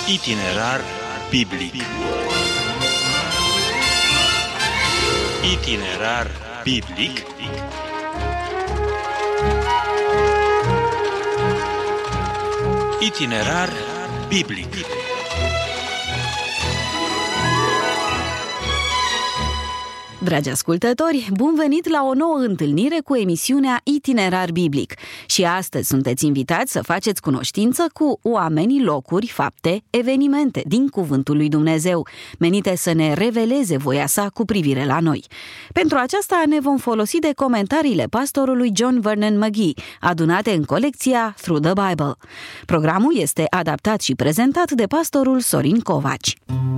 Itinerar biblic. Itinerar biblic. Itinerar biblic. Dragi ascultători, bun venit la o nouă întâlnire cu emisiunea Itinerar Biblic. Și astăzi sunteți invitați să faceți cunoștință cu oamenii, locuri, fapte, evenimente din Cuvântul lui Dumnezeu, menite să ne reveleze voia sa cu privire la noi. Pentru aceasta ne vom folosi de comentariile pastorului John Vernon McGee, adunate în colecția Through the Bible. Programul este adaptat și prezentat de pastorul Sorin Covaci.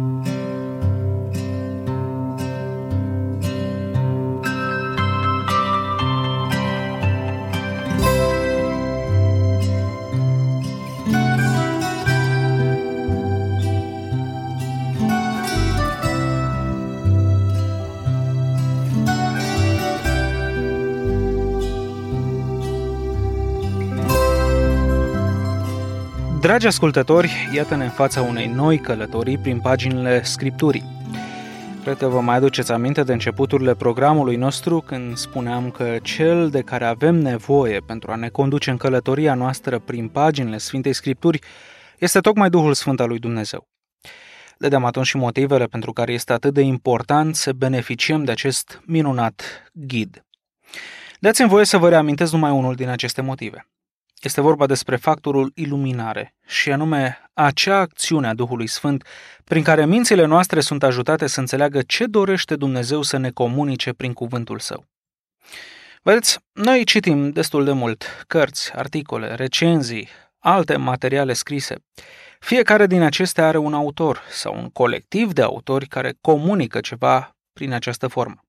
Dragi ascultători, iată-ne în fața unei noi călătorii prin paginile Scripturii. Cred că vă mai aduceți aminte de începuturile programului nostru când spuneam că cel de care avem nevoie pentru a ne conduce în călătoria noastră prin paginile Sfintei Scripturi este tocmai Duhul Sfânt al lui Dumnezeu. Dădeam atunci și motivele pentru care este atât de important să beneficiem de acest minunat ghid. Dați-mi voie să vă reamintesc numai unul din aceste motive. Este vorba despre factorul iluminare și anume acea acțiune a Duhului Sfânt prin care mințile noastre sunt ajutate să înțeleagă ce dorește Dumnezeu să ne comunice prin cuvântul Său. Vedeți, noi citim destul de mult cărți, articole, recenzii, alte materiale scrise. Fiecare din acestea are un autor sau un colectiv de autori care comunică ceva prin această formă.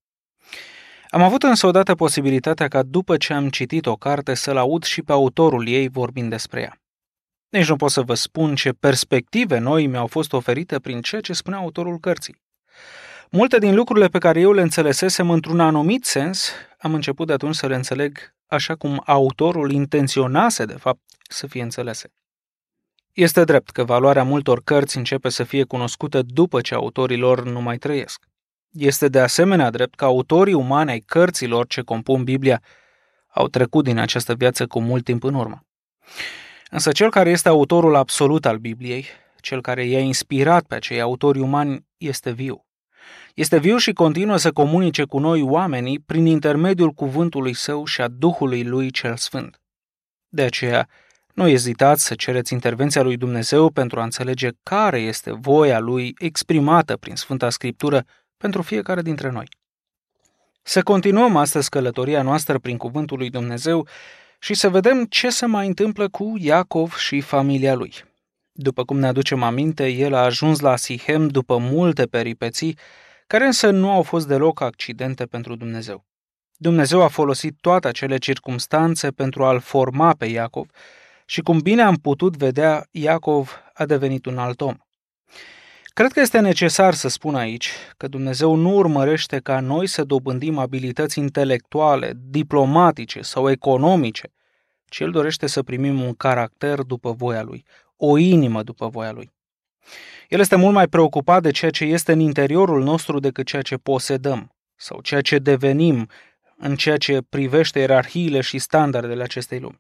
Am avut însă odată posibilitatea ca după ce am citit o carte să-l aud și pe autorul ei vorbind despre ea. Nici nu pot să vă spun ce perspective noi mi-au fost oferite prin ceea ce spunea autorul cărții. Multe din lucrurile pe care eu le înțelesesem într-un anumit sens, am început de atunci să le înțeleg așa cum autorul intenționase de fapt să fie înțelese. Este drept că valoarea multor cărți începe să fie cunoscută după ce autorii lor nu mai trăiesc. Este de asemenea drept că autorii umani ai cărților ce compun Biblia au trecut din această viață cu mult timp în urmă. Însă cel care este autorul absolut al Bibliei, cel care i-a inspirat pe acei autori umani, este viu. Este viu și continuă să comunice cu noi oamenii prin intermediul cuvântului Său și a Duhului Lui cel Sfânt. De aceea, nu ezitați să cereți intervenția lui Dumnezeu pentru a înțelege care este voia Lui exprimată prin Sfânta Scriptură pentru fiecare dintre noi. Să continuăm astăzi călătoria noastră prin cuvântul lui Dumnezeu și să vedem ce se mai întâmplă cu Iacov și familia lui. După cum ne aducem aminte, el a ajuns la Sihem după multe peripeții, care însă nu au fost deloc accidente pentru Dumnezeu. Dumnezeu a folosit toate acele circumstanțe pentru a-l forma pe Iacov și, cum bine am putut vedea, Iacov a devenit un alt om. Cred că este necesar să spun aici că Dumnezeu nu urmărește ca noi să dobândim abilități intelectuale, diplomatice sau economice, ci El dorește să primim un caracter după voia Lui, o inimă după voia Lui. El este mult mai preocupat de ceea ce este în interiorul nostru decât ceea ce posedăm sau ceea ce devenim în ceea ce privește ierarhiile și standardele acestei lumi.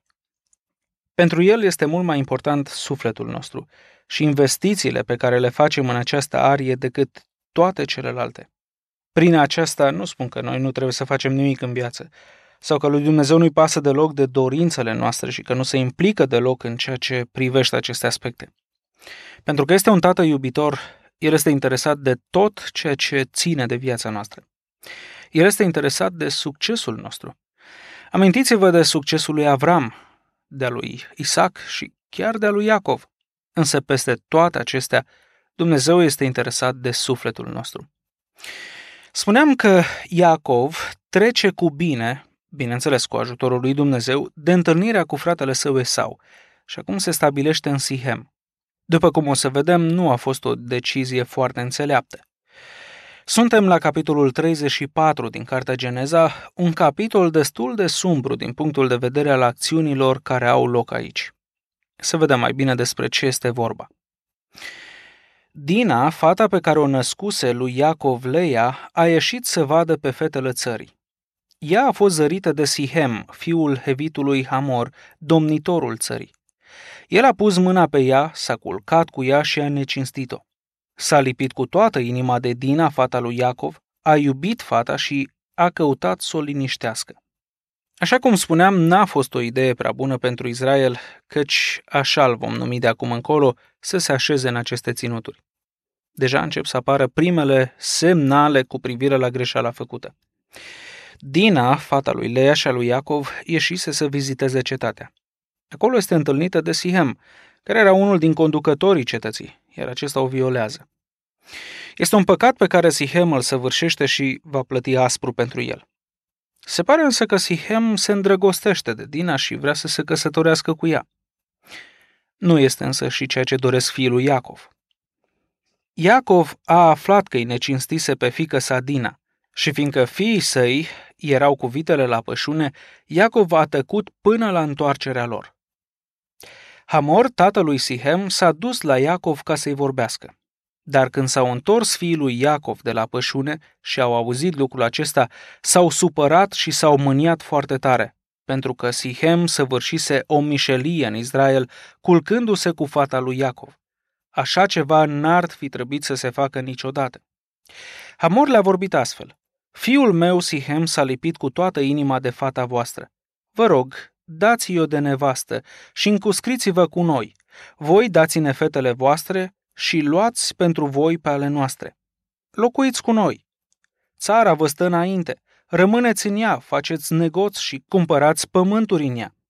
Pentru El este mult mai important sufletul nostru și investițiile pe care le facem în această arie decât toate celelalte. Prin aceasta nu spun că noi nu trebuie să facem nimic în viață sau că lui Dumnezeu nu-i pasă deloc de dorințele noastre și că nu se implică deloc în ceea ce privește aceste aspecte. Pentru că este un tată iubitor, El este interesat de tot ceea ce ține de viața noastră. El este interesat de succesul nostru. Amintiți-vă de succesul lui Avram, de-a lui Isaac și chiar de-a lui Iacov. Însă peste toate acestea, Dumnezeu este interesat de sufletul nostru. Spuneam că Iacov trece cu bine, bineînțeles cu ajutorul lui Dumnezeu, de întâlnirea cu fratele său Esau și acum se stabilește în Sihem. După cum o să vedem, nu a fost o decizie foarte înțeleaptă. Suntem la capitolul 34 din Cartea Geneza, un capitol destul de sumbru din punctul de vedere al acțiunilor care au loc aici. Să vedem mai bine despre ce este vorba. Dina, fata pe care o născuse lui Iacov Leia, a ieșit să vadă pe fetele țării. Ea a fost zărită de Sihem, fiul hevitului Hamor, domnitorul țării. El a pus mâna pe ea, s-a culcat cu ea și a necinstit-o. S-a lipit cu toată inima de Dina, fata lui Iacov, a iubit fata și a căutat să o liniștească. Așa cum spuneam, n-a fost o idee prea bună pentru Israel, căci așa îl vom numi de acum încolo, să se așeze în aceste ținuturi. Deja încep să apară primele semnale cu privire la greșeala făcută. Dina, fata lui Leia și a lui Iacov, ieșise să viziteze cetatea. Acolo este întâlnită de Sihem, care era unul din conducătorii cetății, iar acesta o violează. Este un păcat pe care Sihem îl săvârșește și va plăti aspru pentru el. Se pare însă că Sihem se îndrăgostește de Dina și vrea să se căsătorească cu ea. Nu este însă și ceea ce doresc fiul lui Iacov. Iacov a aflat că îi necinstise pe fiică sa Dina și fiindcă fiii săi erau cu vitele la pășune, Iacov a tăcut până la întoarcerea lor. Hamor, tatălui Sihem, s-a dus la Iacov ca să-i vorbească. Dar când s-au întors fiii lui Iacov de la pășune și au auzit lucrul acesta, s-au supărat și s-au mâniat foarte tare, pentru că Sihem săvârșise o mișelie în Israel, culcându-se cu fata lui Iacov. Așa ceva n-ar fi trebuit să se facă niciodată. Hamor le-a vorbit astfel: Fiul meu Sihem s-a lipit cu toată inima de fata voastră. Vă rog, dați-i-o de nevastă și încuscriți-vă cu noi. Voi dați-ne fetele voastre și luați pentru voi pe ale noastre. Locuiți cu noi. Țara vă stă înainte. Rămâneți în ea, faceți negoți și cumpărați pământuri în ea.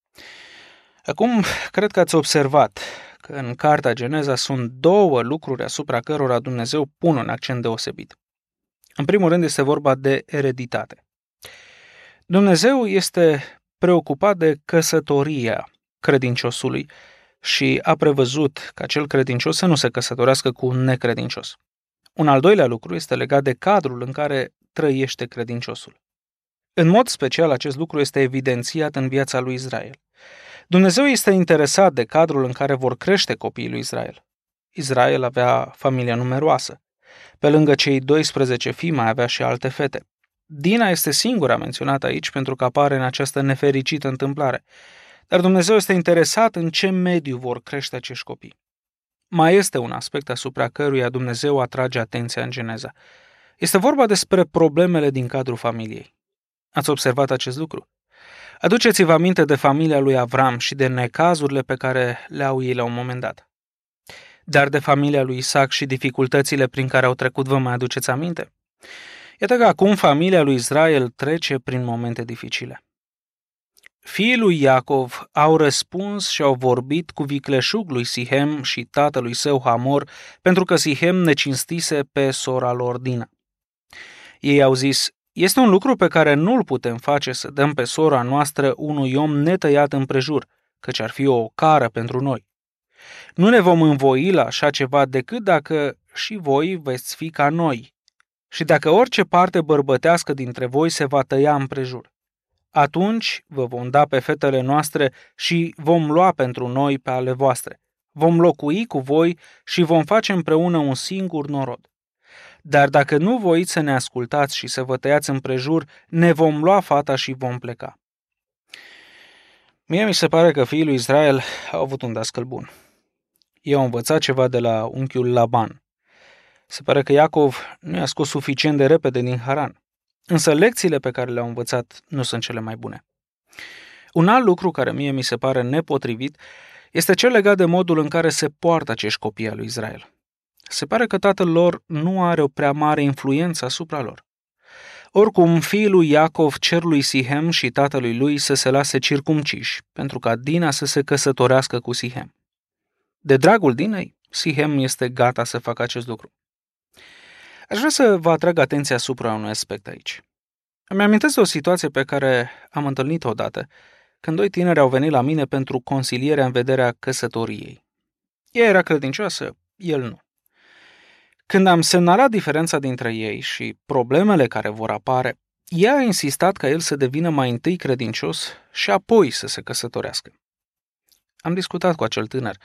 Acum, cred că ați observat că în cartea Geneza sunt două lucruri asupra cărora Dumnezeu pune un accent deosebit. În primul rând este vorba de ereditate. Dumnezeu este preocupat de căsătoria credinciosului și a prevăzut ca cel credincios să nu se căsătorească cu un necredincios. Un al doilea lucru este legat de cadrul în care trăiește credinciosul. În mod special, acest lucru este evidențiat în viața lui Israel. Dumnezeu este interesat de cadrul în care vor crește copiii lui Israel. Israel avea familie numeroasă. Pe lângă cei 12 fii mai avea și alte fete. Dina este singura menționată aici pentru că apare în această nefericită întâmplare. Dar Dumnezeu este interesat în ce mediu vor crește acești copii. Mai este un aspect asupra căruia Dumnezeu atrage atenția în Geneza. Este vorba despre problemele din cadrul familiei. Ați observat acest lucru? Aduceți-vă aminte de familia lui Avram și de necazurile pe care le au ei la un moment dat. Dar de familia lui Isaac și dificultățile prin care au trecut, vă mai aduceți aminte? Iată că acum familia lui Israel trece prin momente dificile. Fiii lui Iacov au răspuns și au vorbit cu vicleșug lui Sihem și tatălui său Hamor, pentru că Sihem necinstise pe sora lor Dina. Ei au zis: este un lucru pe care nu-l putem face să dăm pe sora noastră unui om netăiat împrejur, căci ar fi o cară pentru noi. Nu ne vom învoi la așa ceva decât dacă și voi veți fi ca noi și dacă orice parte bărbătească dintre voi se va tăia împrejur. Atunci vă vom da pe fetele noastre și vom lua pentru noi pe ale voastre. Vom locui cu voi și vom face împreună un singur norod. Dar dacă nu voiți să ne ascultați și să vă tăiați împrejur, ne vom lua fata și vom pleca. Mie mi se pare că fiii lui Israel au avut un dascăl bun. Ei au învățat ceva de la unchiul Laban. Se pare că Iacov nu i-a scos suficient de repede din Haran. Însă lecțiile pe care le-au învățat nu sunt cele mai bune. Un alt lucru care mie mi se pare nepotrivit este cel legat de modul în care se poartă acești copii al lui Israel. Se pare că tatăl lor nu are o prea mare influență asupra lor. Oricum, fiii lui Iacov cer lui Sihem și tatălui lui să se lase circumciși, pentru ca Dina să se căsătorească cu Sihem. De dragul Dinei, Sihem este gata să facă acest lucru. Aș vrea să vă atrag atenția asupra unui aspect aici. Îmi amintesc de o situație pe care am întâlnit-o odată, când doi tineri au venit la mine pentru consilierea în vederea căsătoriei. Ea era credincioasă, el nu. Când am semnalat diferența dintre ei și problemele care vor apare, ea a insistat ca el să devină mai întâi credincios și apoi să se căsătorească. Am discutat cu acel tânăr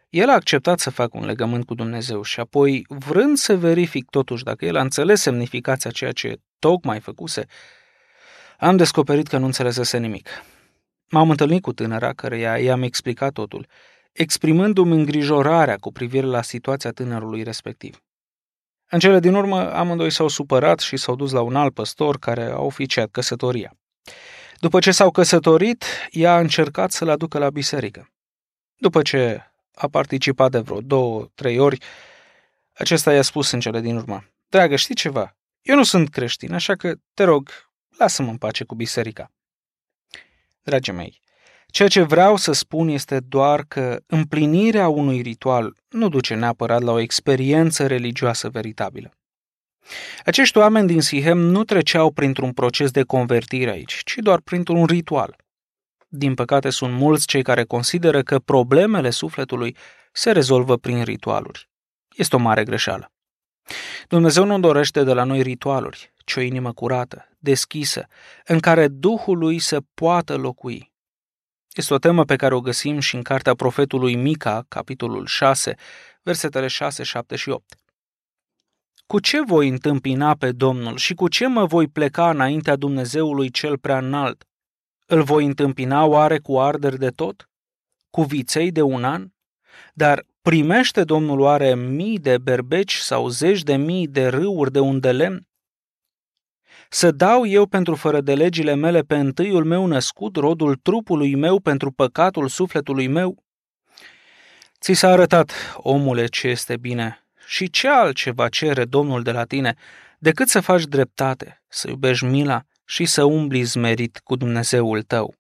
El a acceptat să facă un legământ cu Dumnezeu și apoi, vrând să verific totuși dacă el a înțeles semnificația ceea ce tocmai făcuse, am descoperit că nu înțelesese nimic. M-am întâlnit cu tânăra căreia i-am explicat totul, exprimându-mi îngrijorarea cu privire la situația tânărului respectiv. În cele din urmă, amândoi s-au supărat și s-au dus la un alt păstor care a oficiat căsătoria. După ce s-au căsătorit, ea a încercat să-l aducă la biserică. După ce a participat de vreo 2-3 ori, acesta i-a spus în cele din urmă: „Dragă, știi ceva? Eu nu sunt creștin, așa că, te rog, lasă-mă în pace cu biserica.” Dragii mei, ceea ce vreau să spun este doar că împlinirea unui ritual nu duce neapărat la o experiență religioasă veritabilă. Acești oameni din Sihem nu treceau printr-un proces de convertire aici, ci doar printr-un ritual. Din păcate, sunt mulți cei care consideră că problemele sufletului se rezolvă prin ritualuri. Este o mare greșeală. Dumnezeu nu dorește de la noi ritualuri, ci o inimă curată, deschisă, în care Duhul lui să poată locui. Este o temă pe care o găsim și în cartea profetului Mica, capitolul 6, versetele 6, 7 și 8. Cu ce voi întâmpina pe Domnul și cu ce mă voi pleca înaintea Dumnezeului cel prea înalt? Îl voi întâmpina oare cu arderi de tot? Cu viței de un an? Dar primește Domnul oare mii de berbeci sau zeci de mii de râuri de un de lemn? Să dau eu pentru fără de legile mele pe întâiul meu născut, rodul trupului meu pentru păcatul sufletului meu? Ți s-a arătat, omule, ce este bine și ce altceva cere Domnul de la tine decât să faci dreptate, să iubești mila și să umbli zmerit cu Dumnezeul tău.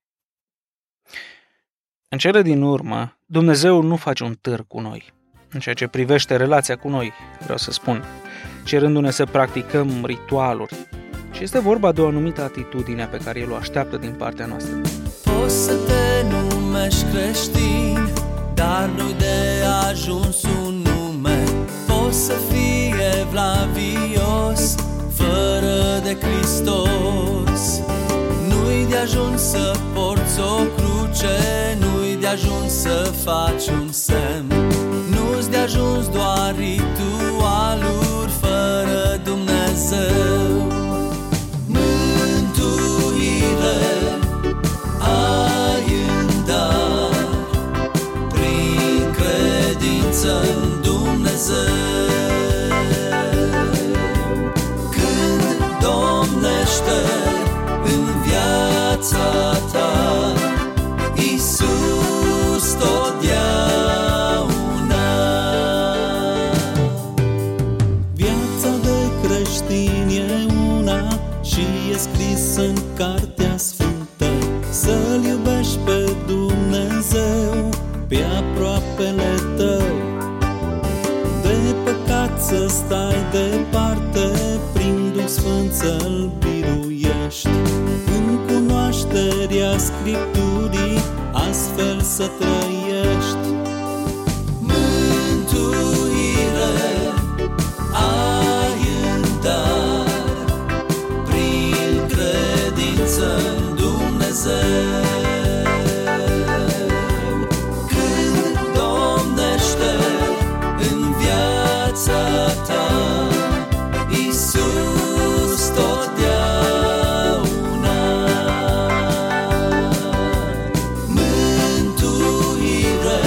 În cele din urmă, Dumnezeu nu face un târg cu noi. În ceea ce privește relația cu noi, vreau să spun, cerându-ne să practicăm ritualuri. Și este vorba de o anumită atitudine pe care El o așteaptă din partea noastră. Poți să te numești creștin, dar nu-i de ajuns un nume. Poți să fii evlavios, fără de Hristos. Nu-i de ajuns să porți o cruce, nu-i de ajuns să faci un semn. Nu-ți de ajuns doar ritualuri fără Dumnezeu. Mântuire ai în dar, prin credință în Dumnezeu. Când domnește în viața ta Iisus totdeauna. Viața de creștin e una și e scris în Cartea Sfântă, să-L iubești pe Dumnezeu, pe aproapele tău. De păcat să stai departe, prin Duh Sfânt să-L biruiești. În cunoașterea Scripturii, astfel să trăiești. Mântuire ai în dar, prin credință în Dumnezeu. Când domnește în viața ta Iisus totdeauna. Mântuire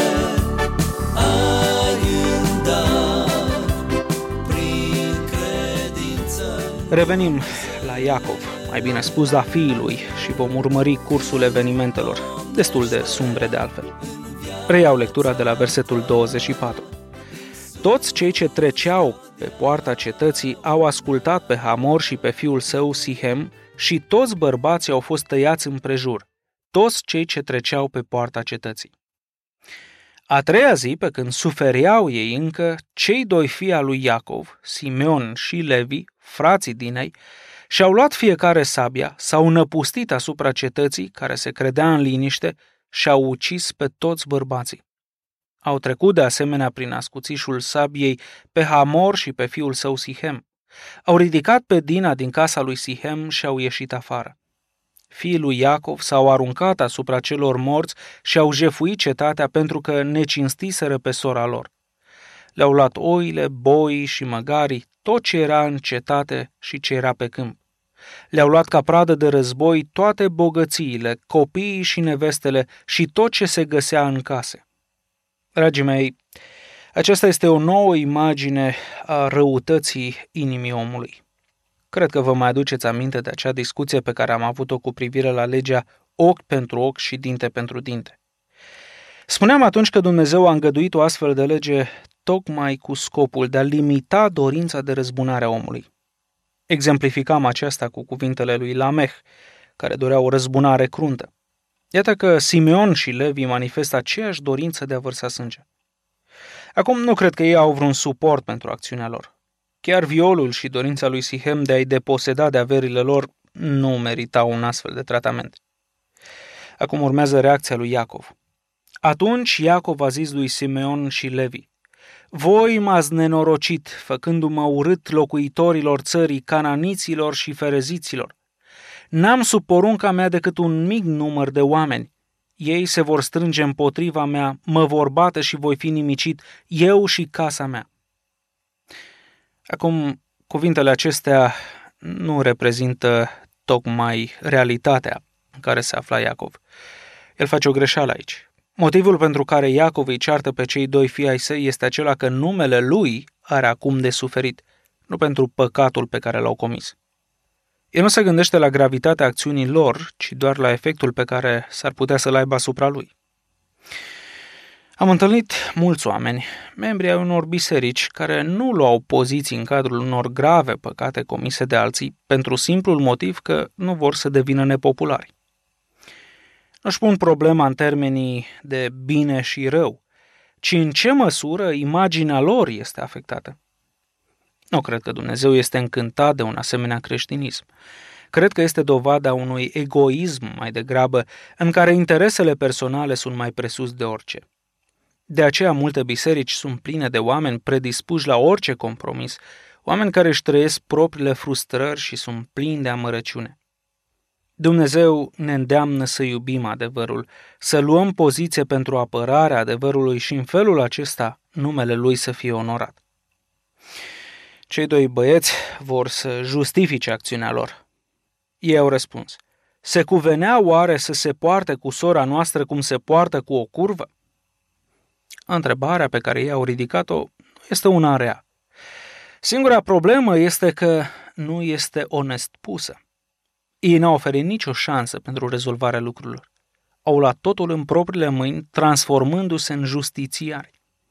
ai în dar, prin credință. Revenim la Iacov, mai bine spus la fiii lui, și vom urmări cursul evenimentelor, destul de sumbre de altfel. Reiau lectura de la versetul 24. Toți cei ce treceau pe poarta cetății au ascultat pe Hamor și pe fiul său Sihem și toți bărbații au fost tăiați împrejur, toți cei ce treceau pe poarta cetății. A treia zi, pe când sufereau ei încă, cei doi fii al lui Iacov, Simeon și Levi, frații Dinei, și-au luat fiecare sabia, s-au năpustit asupra cetății, care se credea în liniște, și-au ucis pe toți bărbații. Au trecut de asemenea prin ascuțișul sabiei pe Hamor și pe fiul său Sihem. Au ridicat pe Dina din casa lui Sihem și au ieșit afară. fiii lui Iacov s-au aruncat asupra celor morți și au jefuit cetatea pentru că necinstiseră pe sora lor. Le-au luat oile, boii și măgarii, tot ce era în cetate și ce era pe câmp. Le-au luat ca pradă de război toate bogățiile, copiii și nevestele și tot ce se găsea în case. Dragii mei, aceasta este o nouă imagine a răutății inimii omului. Cred că vă mai aduceți aminte de acea discuție pe care am avut-o cu privire la legea ochi pentru ochi și dinte pentru dinte. Spuneam atunci că Dumnezeu a îngăduit o astfel de lege tocmai cu scopul de a limita dorința de răzbunare a omului. Exemplificam aceasta cu cuvintele lui Lameh, care dorea o răzbunare cruntă. Iată că Simeon și Levi manifestă aceeași dorință de a vărsa sânge. Acum nu cred că ei au vreun suport pentru acțiunea lor. Chiar violul și dorința lui Sihem de a-i deposeda de averile lor nu meritau un astfel de tratament. Acum urmează reacția lui Iacov. Atunci Iacov a zis lui Simeon și Levi: voi m-ați nenorocit, făcându-mă urât locuitorilor țării, cananiților și fereziților. N-am sub porunca mea decât un mic număr de oameni. Ei se vor strânge împotriva mea, mă vor bate și voi fi nimicit, eu și casa mea. Acum, cuvintele acestea nu reprezintă tocmai realitatea în care se afla Iacov. El face o greșeală aici. Motivul pentru care Iacov îi ceartă pe cei doi fii ai săi este acela că numele lui are acum de suferit, nu pentru păcatul pe care l-au comis. El nu se gândește la gravitatea acțiunii lor, ci doar la efectul pe care s-ar putea să-l aibă asupra lui. Am întâlnit mulți oameni, membri ai unor biserici, care nu luau poziții în cadrul unor grave păcate comise de alții pentru simplul motiv că nu vor să devină nepopulari. Nu-și pun problema în termenii de bine și rău, ci în ce măsură imaginea lor este afectată. Nu cred că Dumnezeu este încântat de un asemenea creștinism. Cred că este dovada unui egoism mai degrabă, în care interesele personale sunt mai presus de orice. De aceea multe biserici sunt pline de oameni predispuși la orice compromis, oameni care își trăiesc propriile frustrări și sunt plini de amărăciune. Dumnezeu ne îndeamnă să iubim adevărul, să luăm poziție pentru apărarea adevărului și în felul acesta numele Lui să fie onorat. Cei doi băieți vor să justifice acțiunea lor. Ei au răspuns: se cuvenea oare să se poarte cu sora noastră cum se poartă cu o curvă? Întrebarea pe care ei au ridicat-o nu este una rea. Singura problemă este că nu este onest pusă. Ei n-au oferit nicio șansă pentru rezolvarea lucrurilor. Au luat totul în propriile mâini, transformându-se în justițiari.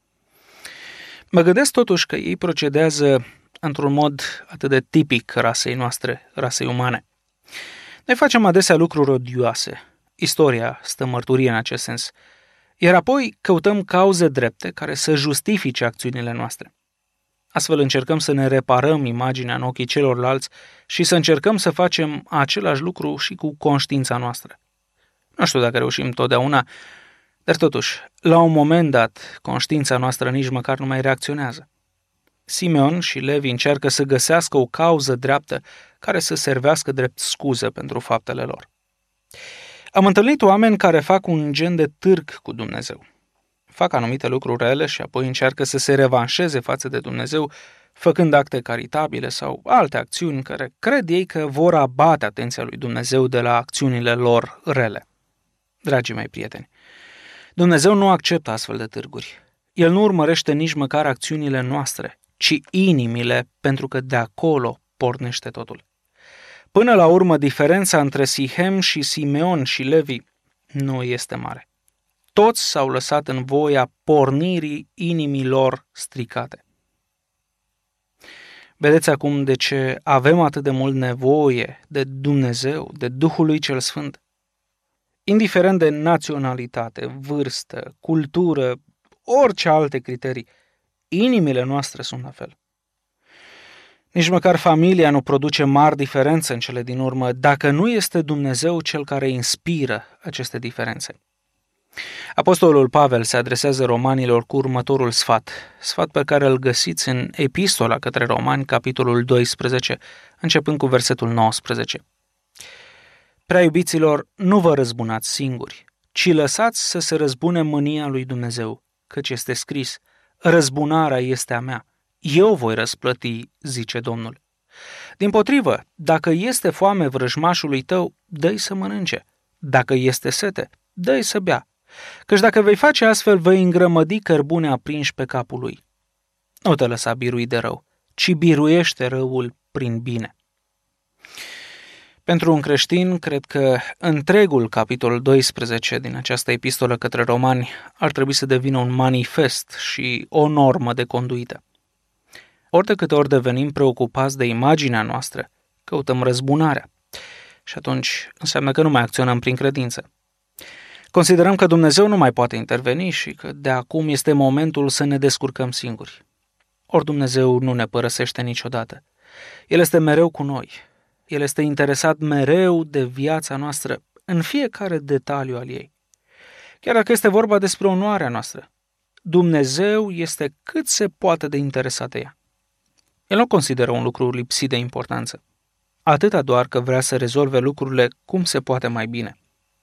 Mă gândesc totuși că ei procedează într-un mod atât de tipic rasei noastre, rasei umane. Noi facem adesea lucruri odioase. Istoria stă mărturie în acest sens. Iar apoi căutăm cauze drepte care să justifice acțiunile noastre. Astfel încercăm să ne reparăm imaginea în ochii celorlalți și să încercăm să facem același lucru și cu conștiința noastră. Nu știu dacă reușim totdeauna, dar totuși, la un moment dat, conștiința noastră nici măcar nu mai reacționează. Simeon și Levi încearcă să găsească o cauză dreaptă care să servească drept scuză pentru faptele lor. Am întâlnit oameni care fac un gen de târg cu Dumnezeu. Fac anumite lucruri rele și apoi încearcă să se revanșeze față de Dumnezeu, făcând acte caritabile sau alte acțiuni care cred ei că vor abate atenția lui Dumnezeu de la acțiunile lor rele. Dragii mei prieteni, Dumnezeu nu acceptă astfel de târguri. El nu urmărește nici măcar acțiunile noastre, ci inimile, pentru că de acolo pornește totul. Până la urmă, diferența între Sihem și Simeon și Levi nu este mare. Toți s-au lăsat în voia pornirii inimilor stricate. Vedeți acum de ce avem atât de mult nevoie de Dumnezeu, de Duhul lui cel Sfânt. Indiferent de naționalitate, vârstă, cultură, orice alte criterii, inimile noastre sunt la fel. Nici măcar familia nu produce mari diferențe în cele din urmă, dacă nu este Dumnezeu cel care inspiră aceste diferențe. Apostolul Pavel se adresează romanilor cu următorul sfat pe care îl găsiți în Epistola către Romani, capitolul 12, începând cu versetul 19. Prea iubiților, nu vă răzbunați singuri, ci lăsați să se răzbune mânia lui Dumnezeu, căci este scris, răzbunarea este a mea, eu voi răsplăti, zice Domnul. Dimpotrivă, dacă este foame vrăjmașului tău, dă-i să mănânce, dacă este sete, dă-i să bea, căci dacă vei face astfel, vei îngrămădi cărbune aprinși pe capul lui. Nu te lăsa birui de rău, ci biruiește răul prin bine. Pentru un creștin, cred că întregul capitol 12 din această epistolă către romani ar trebui să devină un manifest și o normă de conduită. Ori de câte ori devenim preocupați de imaginea noastră, căutăm răzbunarea. Și atunci înseamnă că nu mai acționăm prin credință. Considerăm că Dumnezeu nu mai poate interveni și că de acum este momentul să ne descurcăm singuri. Ori Dumnezeu nu ne părăsește niciodată. El este mereu cu noi. El este interesat mereu de viața noastră, în fiecare detaliu al ei. Chiar dacă este vorba despre onoarea noastră, Dumnezeu este cât se poate de interesat de ea. El nu consideră un lucru lipsit de importanță, atâta doar că vrea să rezolve lucrurile cum se poate mai bine.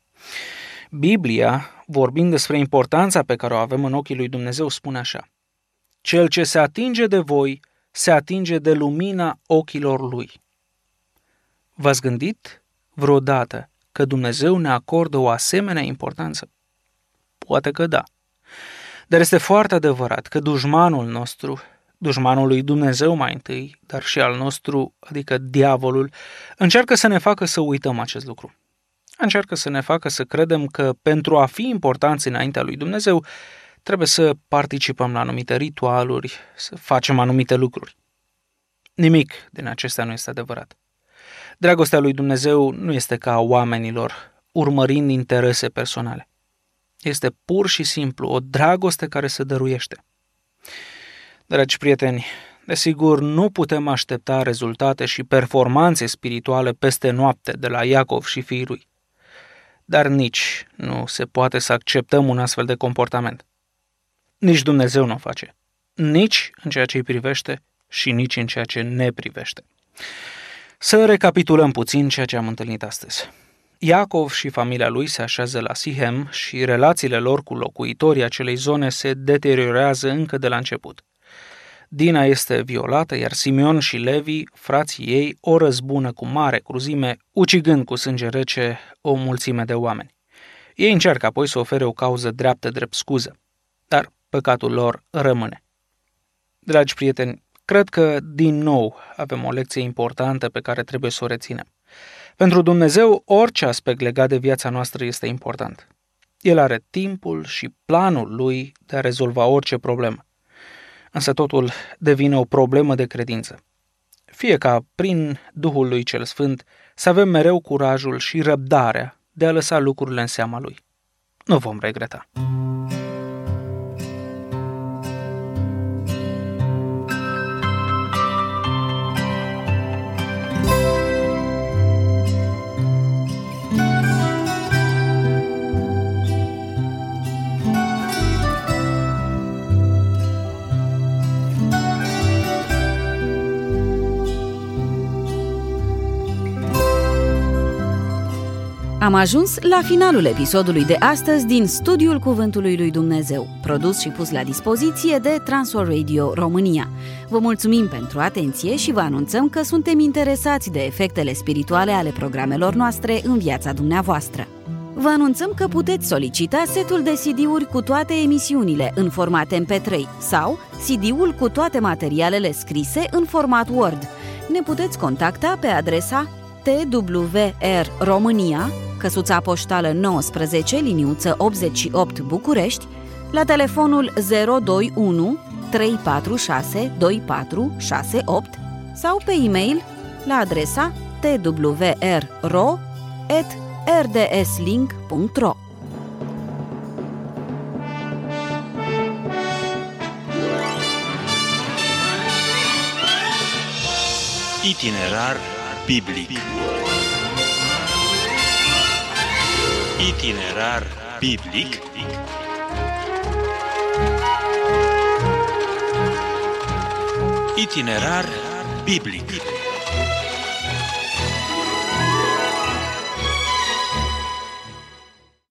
Biblia, vorbind despre importanța pe care o avem în ochii lui Dumnezeu, spune așa: cel ce se atinge de voi, se atinge de lumina ochilor lui. V-ați gândit vreodată că Dumnezeu ne acordă o asemenea importanță? Poate că da. Dar este foarte adevărat că dușmanul nostru, dușmanul lui Dumnezeu mai întâi, dar și al nostru, adică diavolul, încearcă să ne facă să uităm acest lucru. Încearcă să ne facă să credem că pentru a fi importanți înaintea lui Dumnezeu, trebuie să participăm la anumite ritualuri, să facem anumite lucruri. Nimic din acestea nu este adevărat. Dragostea lui Dumnezeu nu este ca a oamenilor, urmărind interese personale. Este pur și simplu o dragoste care se dăruiește. Dragi prieteni, desigur nu putem aștepta rezultate și performanțe spirituale peste noapte de la Iacov și fiii lui. Dar nici nu se poate să acceptăm un astfel de comportament. Nici Dumnezeu nu o face, nici în ceea ce îi privește și nici în ceea ce ne privește. Să recapitulăm puțin ceea ce am întâlnit astăzi. Iacov și familia lui se așează la Sihem și relațiile lor cu locuitorii acelei zone se deteriorează încă de la început. Dina este violată, iar Simeon și Levi, frații ei, o răzbună cu mare cruzime, ucigând cu sânge rece o mulțime de oameni. Ei încearcă apoi să ofere o cauză dreaptă drept scuză, dar păcatul lor rămâne. Dragi prieteni, cred că din nou avem o lecție importantă pe care trebuie să o reținem. Pentru Dumnezeu, orice aspect legat de viața noastră este important. El are timpul și planul lui de a rezolva orice problemă. Însă totul devine o problemă de credință. Fie ca, prin Duhul lui cel Sfânt, să avem mereu curajul și răbdarea de a lăsa lucrurile în seama lui. Nu vom regreta. Am ajuns la finalul episodului de astăzi din Studiul Cuvântului lui Dumnezeu, produs și pus la dispoziție de Transworld Radio România. Vă mulțumim pentru atenție și vă anunțăm că suntem interesați de efectele spirituale ale programelor noastre în viața dumneavoastră. Vă anunțăm că puteți solicita setul de CD-uri cu toate emisiunile în format MP3 sau CD-ul cu toate materialele scrise în format Word. Ne puteți contacta pe adresa TWR România, căsuța poștală 19, liniuță 88 București, la telefonul 021 346 2468 sau pe e-mail la adresa twrro@rdslink.ro. Itinerar biblic. Itinerar biblic. Itinerar biblic.